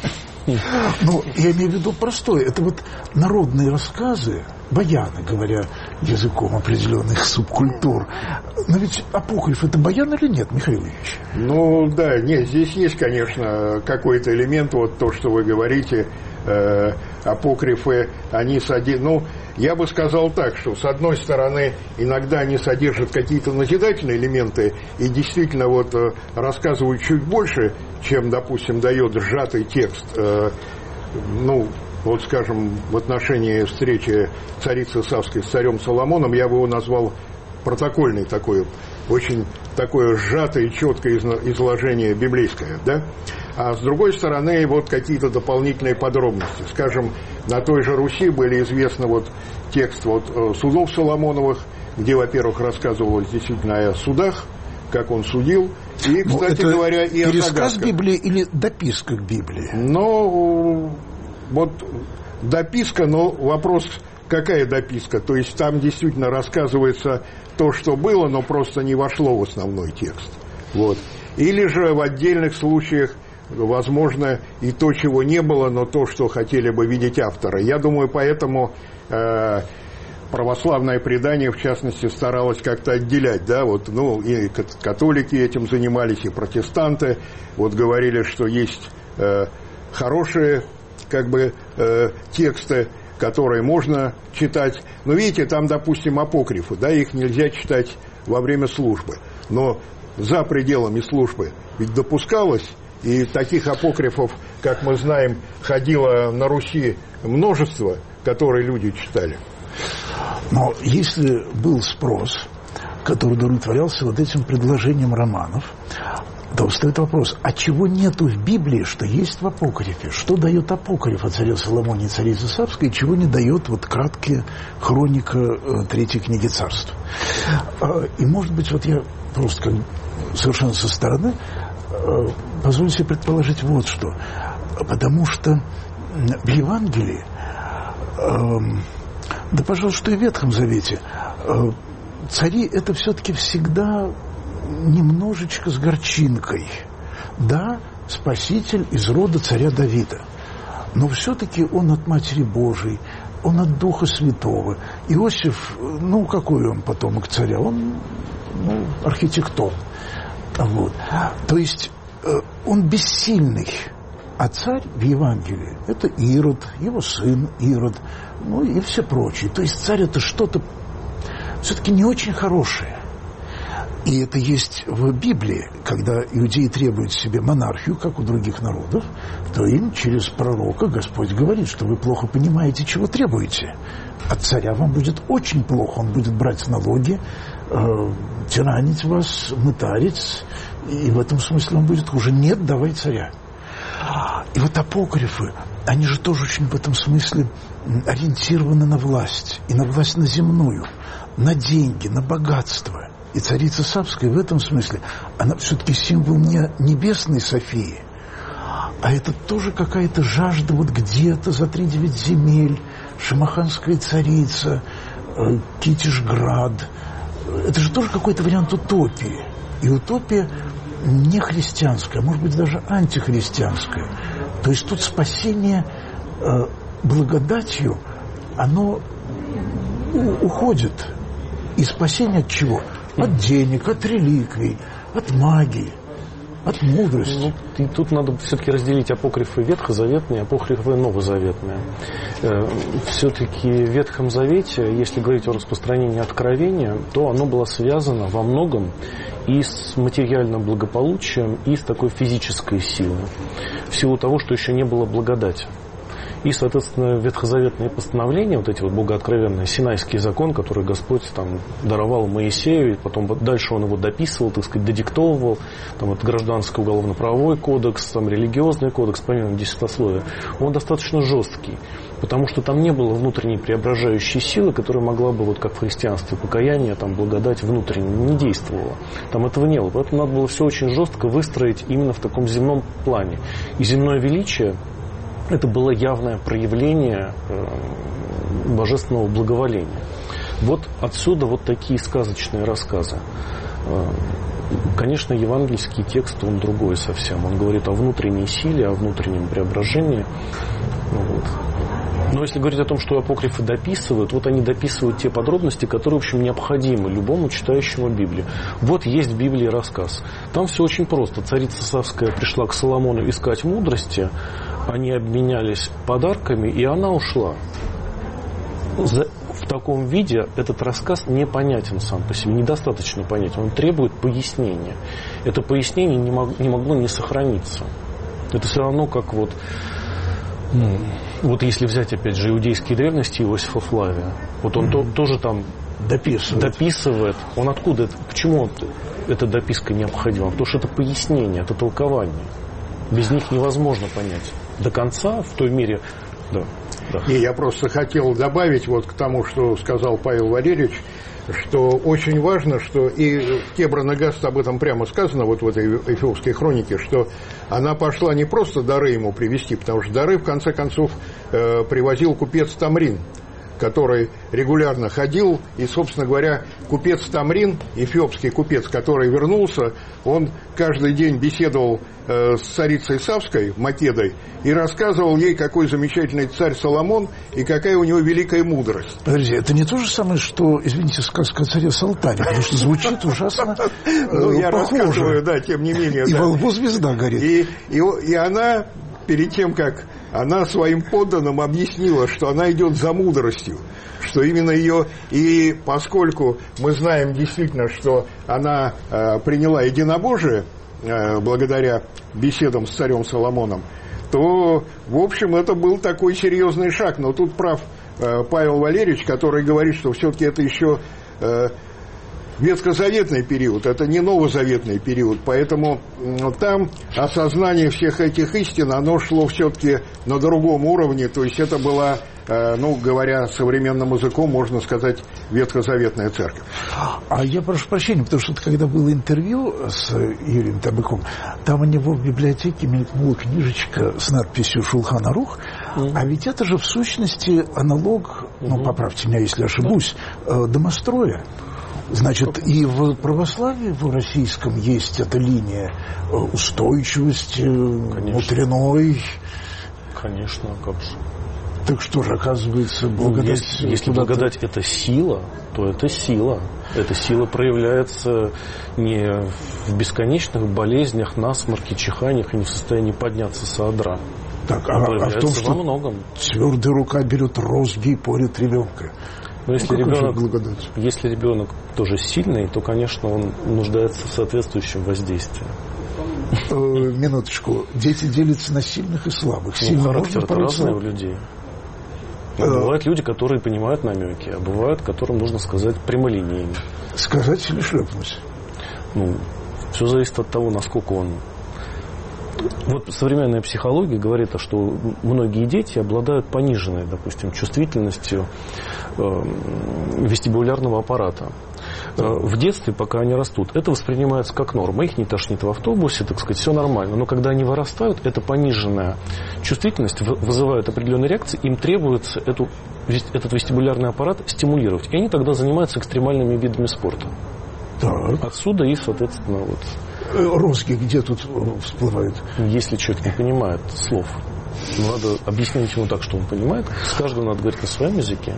Ну, я имею в виду простое. Это вот народные рассказы, баяны, говоря языком определенных субкультур. Но ведь апокриф — это баян или нет, Михаил Ильич? Ну, да, нет, здесь есть, конечно, какой-то элемент, вот то, что вы говорите, э, апокрифы, они содержат... Ну, я бы сказал так, что, с одной стороны, иногда они содержат какие-то назидательные элементы и действительно вот э, рассказывают чуть больше, чем, допустим, дает сжатый текст, э, ну, вот, скажем, в отношении встречи царицы Савской с царем Соломоном, я бы его назвал протокольный такой, очень такое сжатое и четкое изложение библейское, да? А с другой стороны, вот какие-то дополнительные подробности. Скажем, на той же Руси были известны вот текст вот судов Соломоновых, где, во-первых, рассказывалось действительно о судах, как он судил, и, кстати говоря, и о загадках. Пересказ Библии или дописка к Библии? Ну, вот дописка, но вопрос, какая дописка? То есть там действительно рассказывается то, что было, но просто не вошло в основной текст. Вот. Или же в отдельных случаях, возможно, и то, чего не было, но то, что хотели бы видеть авторы. Я думаю, поэтому э, православное предание, в частности, старалось как-то отделять, да, вот, ну, и католики этим занимались, и протестанты, вот говорили, что есть э, хорошие, как бы, э, тексты, которые можно читать. Но видите, там, допустим, апокрифы, да, их нельзя читать во время службы. Но за пределами службы ведь допускалось, и таких апокрифов, как мы знаем, ходило на Руси множество, которые люди читали. Но если был спрос, который удовлетворялся вот этим предложением романов, то встает вопрос, а чего нету в Библии, что есть в апокрифе? Что дает апокриф о царе Соломоне и царице Савской, и чего не дает вот краткая хроника э, третьей книги Царств? Э, и, может быть, вот я просто как совершенно со стороны э, позволю себе предположить вот что. Потому что в Евангелии, э, да, пожалуй, что и в Ветхом Завете, э, цари – это все-таки всегда немножечко с горчинкой. Да, Спаситель из рода царя Давида, но все-таки он от Матери Божией, он от Духа Святого. Иосиф, ну, какой он потомок царя? Он, ну, архитектор. Вот. То есть он бессильный. А царь в Евангелии – это Ирод, его сын Ирод, ну и все прочие. То есть царь – это что-то все-таки не очень хорошее. И это есть в Библии, когда иудеи требуют себе монархию, как у других народов, то им через пророка Господь говорит, что вы плохо понимаете, чего требуете. От царя вам будет очень плохо, он будет брать налоги, э, тиранить вас, мытарить, и в этом смысле он будет хуже. Нет, давай царя. И вот апокрифы, они же тоже очень в этом смысле ориентированы на власть, и на власть на земную, на деньги, на богатство. И царица Савская в этом смысле, она все-таки символ не небесной Софии, а это тоже какая-то жажда вот где-то за тридевять земель, шамаханская царица, э, Китежград. Это же тоже какой-то вариант утопии. И утопия не христианская, а может быть даже антихристианская. То есть тут спасение э, благодатью, оно уходит. И спасение от чего? От денег, от реликвий, от магии, от мудрости. Ну, и тут надо все-таки разделить апокрифы ветхозаветные, апокрифы новозаветные. Все-таки в Ветхом Завете, если говорить о распространении откровения, то оно было связано во многом и с материальным благополучием, и с такой физической силой. В силу того, что еще не было благодати. И, соответственно, ветхозаветные постановления, вот эти вот богооткровенные, Синайский закон, который Господь там даровал Моисею, и потом дальше он его дописывал, так сказать, додиктовывал, там вот гражданский уголовно-правовой кодекс, там религиозный кодекс, помимо десятословия, он достаточно жесткий, потому что там не было внутренней преображающей силы, которая могла бы, вот как в христианстве, покаяние, там, благодать внутренне не действовала. Там этого не было. Поэтому надо было все очень жестко выстроить именно в таком земном плане. И земное величие – это было явное проявление э, божественного благоволения. Вот отсюда вот такие сказочные рассказы. Э, конечно, евангельский текст, он другой совсем. Он говорит о внутренней силе, о внутреннем преображении. Вот. Но если говорить о том, что апокрифы дописывают, вот они дописывают те подробности, которые, в общем, необходимы любому читающему Библию. Вот есть в Библии рассказ. Там все очень просто. Царица Савская пришла к Соломону искать мудрости, они обменялись подарками, и она ушла. В таком виде этот рассказ непонятен сам по себе, недостаточно понятен. Он требует пояснения. Это пояснение не, мог, не могло не сохраниться. Это все равно как вот... Ну, вот если взять, опять же, иудейские древности Иосифа Флавия, вот он mm-hmm. то, тоже там дописывает. дописывает. Он откуда это? Почему эта дописка необходима? Потому что это пояснение, это толкование. Без них невозможно понять до конца, в той мере... Да, да. И я просто хотел добавить вот к тому, что сказал Павел Валерьевич, что очень важно, что и в Кебра-Нагаст об этом прямо сказано, вот в этой эфиопской хронике, что она пошла не просто дары ему привезти, потому что дары, в конце концов, э, привозил купец Тамрин, который регулярно ходил, и, собственно говоря, купец Тамрин, эфиопский купец, который вернулся, он каждый день беседовал э, с царицей Савской, Македой, и рассказывал ей, какой замечательный царь Соломон и какая у него великая мудрость. Подождите, это не то же самое, что, извините, сказка о царе Салтане, потому что звучит ужасно ну, я рассказываю, да, тем не менее. И во лбу звезда горит. И она, перед тем, как она своим подданным объяснила, что она идет за мудростью, что именно ее, и поскольку мы знаем действительно, что она э, приняла единобожие э, благодаря беседам с царем Соломоном, то, в общем, это был такой серьезный шаг. Но тут прав Павел Валерьевич, который говорит, что все-таки это еще ветхозаветный период, это не новозаветный период, поэтому там осознание всех этих истин, оно шло все-таки на другом уровне, то есть это была, ну, говоря современным языком, можно сказать, ветхозаветная церковь. А я прошу прощения, потому что когда было интервью с Юрием Табаком, там у него в библиотеке мелькнула книжечка с надписью «Шулхан Арух», mm-hmm. а ведь это же в сущности аналог, mm-hmm. ну, поправьте меня, если ошибусь, mm-hmm. домостроя. Значит, и в православии, в российском, есть эта линия устойчивости, внутренной. Конечно, как же. Так что же, оказывается, благодать... Ну, если если благодать – это сила, то это сила. Эта сила проявляется не в бесконечных болезнях, насморке, чиханиях и не в состоянии подняться со одра. Так, а, а в том, что во многом. Твердая рука берет розги и порит ребенка. Но если, ребенок, если ребенок тоже сильный, то, конечно, он нуждается в соответствующем воздействии. Минуточку. Дети делятся на сильных и слабых. Ну, характер-то разный у людей. Бывают люди, которые понимают намеки, а бывают, которым нужно сказать прямолинейно. Сказать или шлепнуть? Ну, все зависит от того, насколько он... Вот современная психология говорит, что многие дети обладают пониженной, допустим, чувствительностью э, вестибулярного аппарата. Э, в детстве, пока они растут, это воспринимается как норма. Их не тошнит в автобусе, так сказать, все нормально. Но когда они вырастают, эта пониженная чувствительность вызывает определенные реакции, им требуется эту, этот вестибулярный аппарат стимулировать. И они тогда занимаются экстремальными видами спорта. Так. Отсюда и, соответственно, вот... Розги где тут всплывают? Если человек не понимает слов, надо объяснить ему так, что он понимает. С каждым надо говорить на своем языке.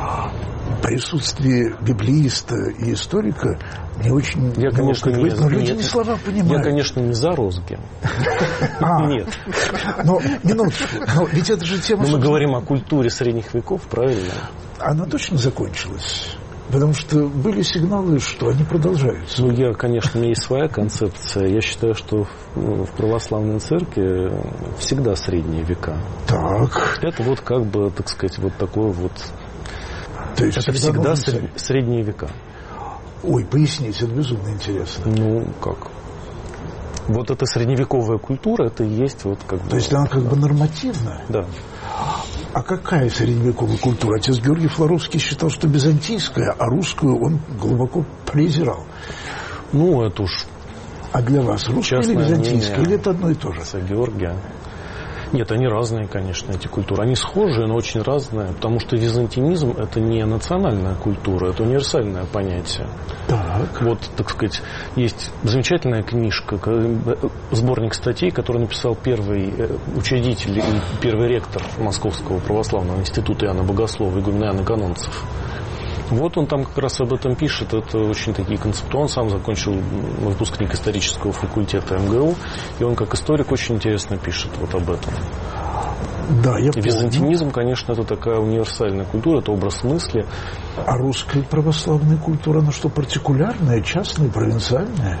Присутствие библеиста и историка мне очень... Я, конечно, не, но люди не слова понимают. Я, конечно, не за розги. Нет. Но, минуточку, но ведь это же тема... Мы говорим о культуре средних веков, правильно? Она точно закончилась? Потому что были сигналы, что они продолжаются. Ну, я, конечно, у меня есть своя концепция. Я считаю, что в, в православной церкви всегда средние века. Так. Это вот как бы, так сказать, вот такое вот... То есть это всегда сред... средние века. Ой, поясните, это безумно интересно. Ну, как? Вот эта средневековая культура, это и есть вот как бы... То есть она как бы нормативная? Да. А какая средневековая культура? Отец Георгий Флоровский считал, что византийская, а русскую он глубоко презирал. Ну, это уж... А для вас русская или византийская? Или это одно и то же? Отца Георгия. Нет, они разные, конечно, эти культуры. Они схожие, но очень разные, потому что византинизм – это не национальная культура, это универсальное понятие. Так. Вот, так сказать, есть замечательная книжка, сборник статей, который написал первый учредитель и первый ректор Московского православного института Иоанна Богослова, игумен Иоанн Канонцев. Вот он там как раз об этом пишет. Это очень такие концептуальные. Он сам закончил выпускник исторического факультета эм гэ у. И он как историк очень интересно пишет вот об этом. Да, я и византинизм, конечно, это такая универсальная культура, это образ мысли. А русская православная культура, она что, партикулярная, частная, провинциальная?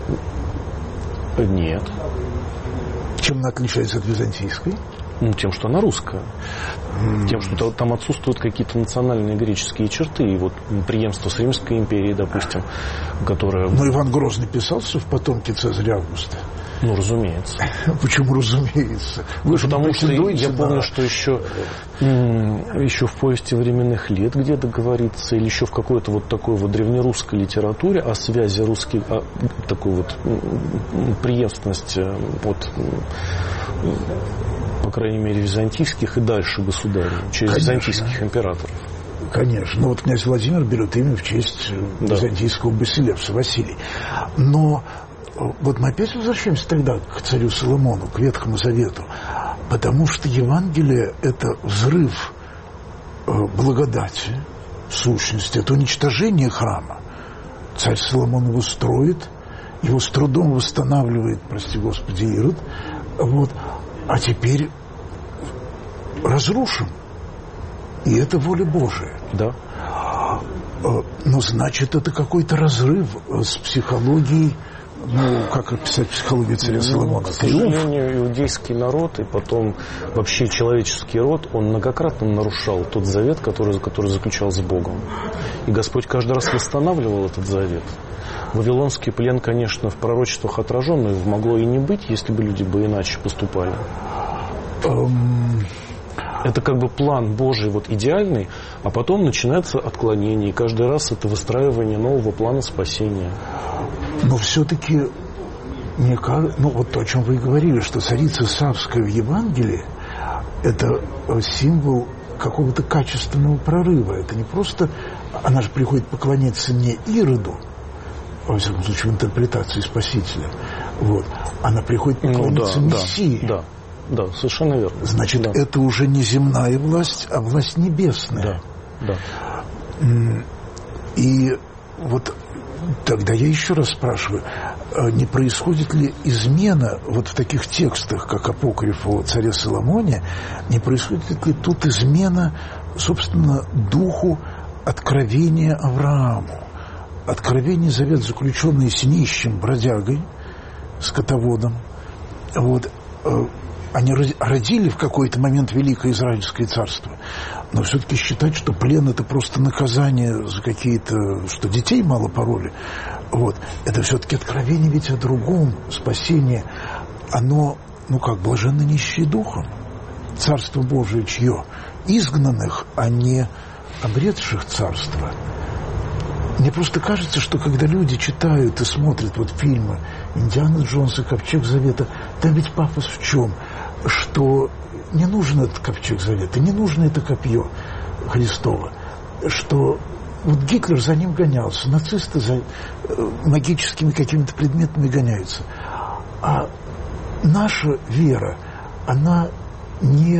Нет. Чем она отличается от византийской? Ну, тем, что она русская. Mm. Тем, что там отсутствуют какие-то национальные греческие черты. И вот преемство с Римской империей, допустим, которая... Но Иван Грозный писался в потомке Цезаря Августа? Ну, разумеется. Почему разумеется? Вы же потому что я на... помню, что еще, еще в повести временных лет где-то говорится, или еще в какой-то вот такой вот древнерусской литературе о связи русских, о такой вот преемственности от... по крайней мере, византийских и дальше государей, через Конечно. византийских императоров. Конечно. Ну, вот князь Владимир берет имя в честь да. византийского басилевса Василий. Но вот мы опять возвращаемся тогда к царю Соломону, к Ветхому Завету, потому что Евангелие – это взрыв благодати, сущности, это уничтожение храма. Царь Соломон его строит, его с трудом восстанавливает, прости Господи, Ирод, вот. А теперь разрушим. И это воля Божия. Да. Но значит, это какой-то разрыв с психологией Ну, как описать психологию царя ну, Соломона? К сожалению, иудейский народ и потом вообще человеческий род, он многократно нарушал тот завет, который, который заключал с Богом. И Господь каждый раз восстанавливал этот завет. Вавилонский плен, конечно, в пророчествах отражен, но могло и не быть, если бы люди бы иначе поступали. Um... Это как бы план Божий вот идеальный, а потом начинается отклонение. И каждый раз это выстраивание нового плана спасения. Но все-таки, мне кажется, ну вот то, о чем вы и говорили, что царица Савская в Евангелии – это символ какого-то качественного прорыва. Это не просто, она же приходит поклоняться не Ироду, во всяком случае, в интерпретации Спасителя, вот, она приходит поклоняться ну, да, Мессии. Да, да, да, совершенно верно. Значит, да. Это уже не земная власть, а власть небесная. Да, да. И вот тогда я еще раз спрашиваю, не происходит ли измена вот в таких текстах, как апокриф о царе Соломоне, не происходит ли тут измена, собственно, духу откровения Аврааму? Откровение, завет, заключенный с нищим бродягой, скотоводом, вот, они родили в какой-то момент Великое Израильское царство, но все-таки считать, что плен – это просто наказание за какие-то, что детей мало пороли, вот, это все-таки откровение ведь о другом, спасение, оно, ну как, блаженно нищие духом, царство Божие чье? Изгнанных, а не обретших царство. Мне просто кажется, что когда люди читают и смотрят вот фильмы «Индиана Джонса», «Ковчег Завета», там ведь пафос в чем? Что не нужен этот Ковчег Завета, не нужно это копье Христово, что вот Гитлер за ним гонялся, нацисты за магическими какими-то предметами гоняются. А наша вера, она не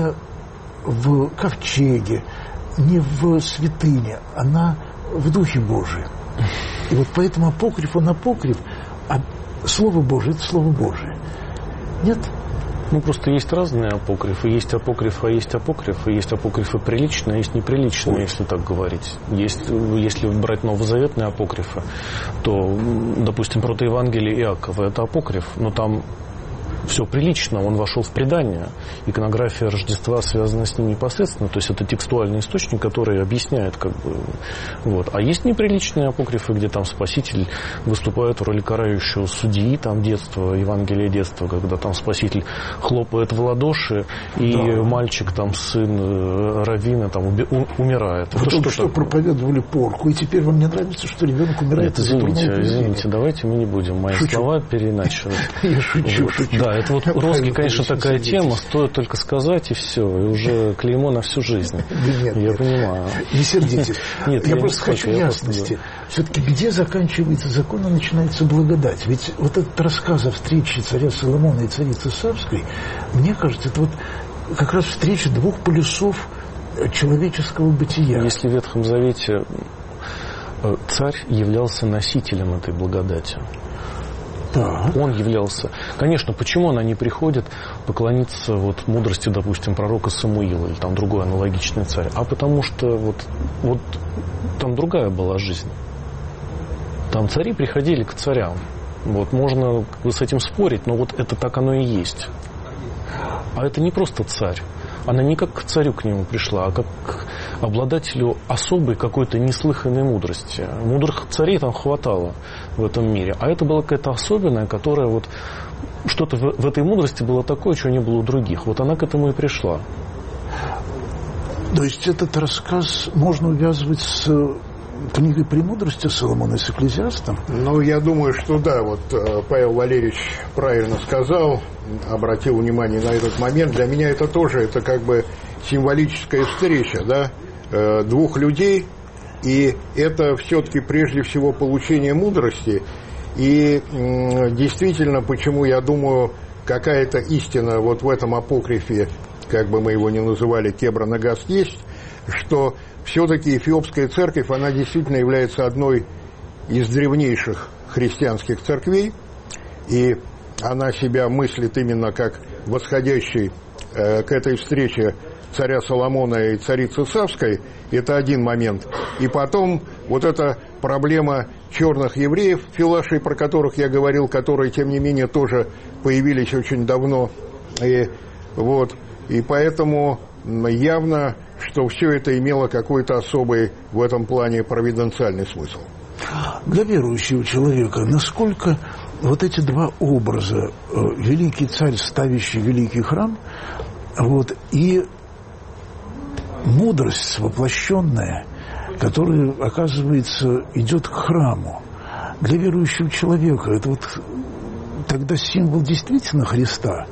в ковчеге, не в святыне, она в Духе Божием. И вот поэтому апокриф, он апокриф, а Слово Божие – это Слово Божие. Нет? Ну, просто есть разные апокрифы. Есть апокрифы, а есть апокрифы. Есть апокрифы приличные, а есть неприличные, если так говорить. Есть, если брать новозаветные апокрифы, то, допустим, протоевангелие Иакова – это апокриф, но там все прилично, он вошел в предание. Иконография Рождества связана с ним непосредственно, то есть это текстуальный источник, который объясняет, как бы, вот. А есть неприличные апокрифы, где там Спаситель выступает в роли карающего судьи, там детство, Евангелие детства, когда там Спаситель хлопает в ладоши, и да. мальчик, там сын раввина, там уби- умирает. Вы только что, что проповедовали порку, и теперь вам не нравится, что ребенок умирает? Нет, извините, извините, давайте мы не будем мои шучу. слова переиначивать. Я шучу, вот. шучу. Да, это вот розги, конечно, такая тема, стоит только сказать, и все, и уже клеймо на всю жизнь. Нет, я нет. понимаю. Не сердитесь. Нет, я, я просто хочу я ясности. Просто... Все-таки где заканчивается закон, а начинается благодать? Ведь вот этот рассказ о встрече царя Соломона и царицы Савской, мне кажется, это вот как раз встреча двух полюсов человеческого бытия. Если в Ветхом Завете царь являлся носителем этой благодати, да. Он являлся. Конечно, почему она не приходит поклониться вот мудрости, допустим, пророка Самуила или там другой аналогичный царь? А потому что вот, вот там другая была жизнь. Там цари приходили к царям. Вот можно как бы с этим спорить, но вот это так оно и есть. А это не просто царь. Она не как к царю к нему пришла, а как к обладателю особой какой-то неслыханной мудрости. Мудрых царей там хватало в этом мире. А это была какая-то особенная, которая вот... Что-то в, в этой мудрости было такое, чего не было у других. Вот она к этому и пришла. То есть этот рассказ можно увязывать с книгой «Премудрости» Соломона и с «Экклезиастом»? Ну, я думаю, что да. Вот Павел Валерьевич правильно сказал, обратил внимание на этот момент. Для меня это тоже, это как бы символическая встреча, да, двух людей. И это все-таки прежде всего получение мудрости. И действительно, почему я думаю, какая-то истина вот в этом апокрифе, как бы мы его ни называли, Кебра Нагас, есть, что все-таки Эфиопская церковь, она действительно является одной из древнейших христианских церквей, и она себя мыслит именно как восходящий э, к этой встрече царя Соломона и царицы Савской. Это один момент. И потом вот эта проблема черных евреев, филашей, про которых я говорил, которые, тем не менее, тоже появились очень давно. И, вот, и поэтому явно, что все это имело какой-то особый в этом плане провиденциальный смысл. Для верующего человека насколько вот эти два образа, великий царь, ставящий великий храм, вот, и мудрость воплощенная, которая, оказывается, идет к храму, для верующего человека это вот тогда символ действительно Христа?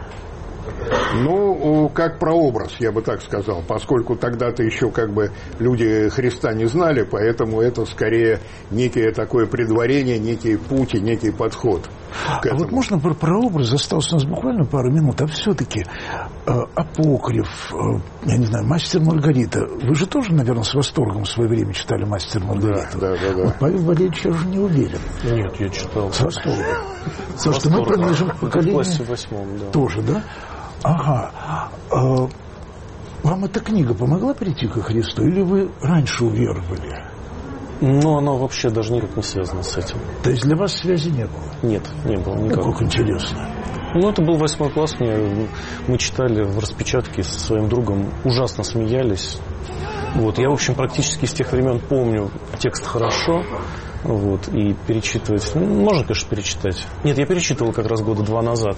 Ну, как прообраз, я бы так сказал, поскольку тогда-то еще как бы люди Христа не знали, поэтому это скорее некое такое предварение, некий путь и некий подход к этому. А вот можно про прообраз, осталось у нас буквально пару минут, а все-таки э, апокриф, э, я не знаю, «Мастер Маргарита», вы же тоже, наверное, с восторгом в свое время читали «Мастер Маргариту». Да, да, да. да. Вот Павел Валерьевич, я уже не уверен. Нет, я читал. С восторгом. Потому что мы принадлежим к поколению. В классе восьмом, да. Тоже, да? Ага. А, вам эта книга помогла прийти ко Христу, или вы раньше уверовали? Ну, она вообще даже никак не связана с этим. То есть для вас связи не было? Нет, не было никак. Как интересно. Ну, это был восьмой класс, мне, мы читали в распечатке со своим другом, ужасно смеялись. Вот, я, в общем, практически с тех времен помню текст хорошо. Вот, и перечитывать, ну, можно, конечно, перечитать. Нет, я перечитывал как раз года два назад.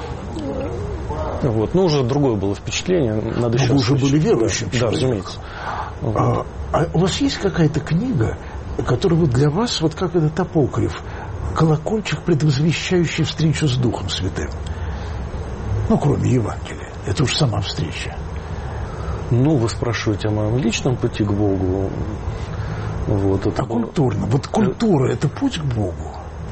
Вот. Но уже другое было впечатление. Надо еще вы уже были верующим да, человеком. Да, разумеется. Вот. А, а у вас есть какая-то книга, которая вот для вас, вот как этот апокриф, колокольчик, предвозвещающий встречу с Духом Святым? Ну, кроме Евангелия. Это уж сама встреча. Ну, вы спрашиваете о моем личном пути к Богу. Вот, это а было... культурно? Вот культура – это путь к Богу?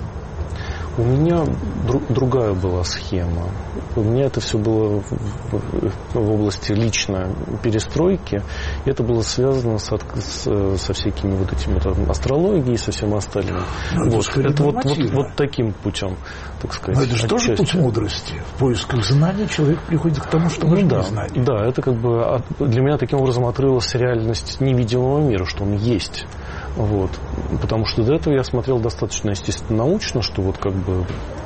У меня дру- другая была схема. У меня это все было в, в, в области личной перестройки. И это было связано с, с, со всякими вот этими вот, астрологией, со всем остальным. Но вот. Это, это вот, вот, вот таким путем, так сказать. Но это же тоже путь мудрости. В поисках знаний человек приходит к тому, что ну, нужно да, знать. Да, это как бы для меня таким образом открылась реальность невидимого мира, что он есть. Вот. Потому что до этого я смотрел достаточно, естественно, научно, что вот как бы,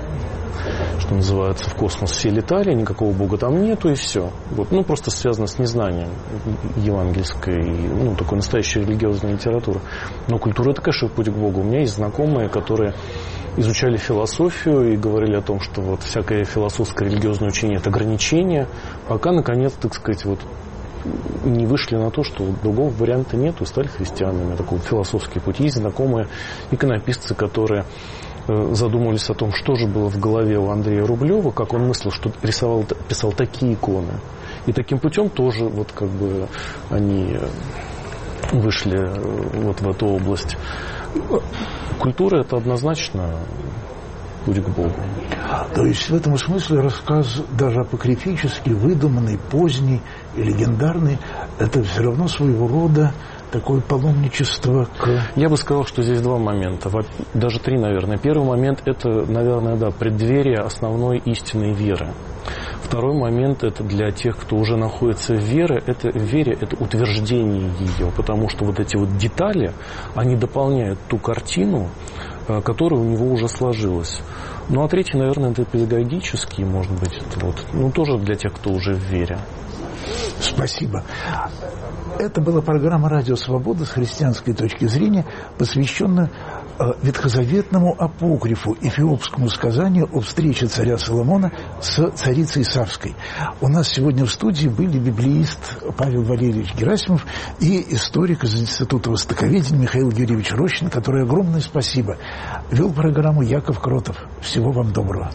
что называется, в космос все летали, никакого Бога там нету, и все. Вот. Ну, просто связано с незнанием евангельской, ну, такой настоящей религиозной литературы. Но культура – это, конечно, путь к Богу. У меня есть знакомые, которые изучали философию и говорили о том, что вот всякое философское религиозное учение – это ограничение, пока, наконец, так сказать, вот не вышли на то, что другого варианта нет, и стали христианами. Такой философский путь. Есть знакомые иконописцы, которые задумывались о том, что же было в голове у Андрея Рублева, как он мыслил, что рисовал, писал такие иконы. И таким путем тоже вот как бы они вышли вот в эту область. Культура – это однозначно путь к Богу. То есть в этом смысле рассказ, даже апокрифический, выдуманный, поздний и легендарный, это все равно своего рода такое паломничество к... Я бы сказал, что здесь два момента, даже три, наверное. Первый момент – это, наверное, да, преддверие основной истинной веры. Второй момент – это для тех, кто уже находится в вере, это, в вере, это утверждение ее, потому что вот эти вот детали, они дополняют ту картину, которая у него уже сложилась. Ну, а третий, наверное, это педагогический, может быть, это вот, ну, тоже для тех, кто уже в вере. Спасибо. Это была программа «Радио Свобода» с христианской точки зрения, посвященная ветхозаветному апокрифу, эфиопскому сказанию о встрече царя Соломона с царицей Савской. У нас сегодня в студии были библеист Павел Валерьевич Герасимов и историк из Института востоковедения Михаил Юрьевич Рощин, который огромное спасибо. Вел программу Яков Кротов. Всего вам доброго.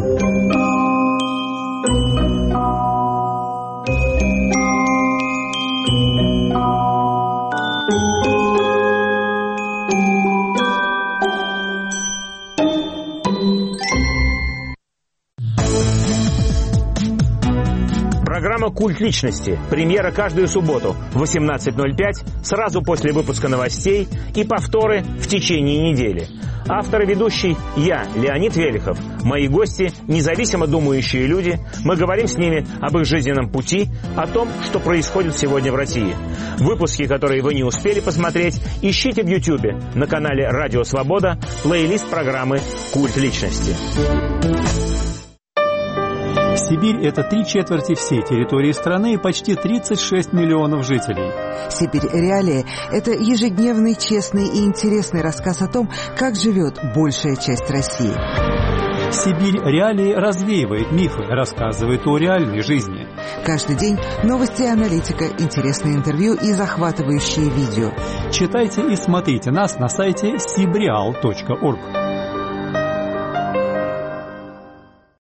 Программа «Культ личности». Премьера каждую субботу в восемнадцать ноль пять, сразу после выпуска новостей и повторы в течение недели. Автор и ведущий я, Леонид Велихов. Мои гости – независимо думающие люди. Мы говорим с ними об их жизненном пути, о том, что происходит сегодня в России. Выпуски, которые вы не успели посмотреть, ищите в Ютьюбе на канале «Радио Свобода» плейлист программы «Культ личности». Сибирь – это три четверти всей территории страны и почти тридцать шесть миллионов жителей. «Сибирь. Реалии» – это ежедневный, честный и интересный рассказ о том, как живет большая часть России. «Сибирь. Реалии» развеивает мифы, рассказывает о реальной жизни. Каждый день новости и аналитика, интересные интервью и захватывающие видео. Читайте и смотрите нас на сайте сибреал точка орг.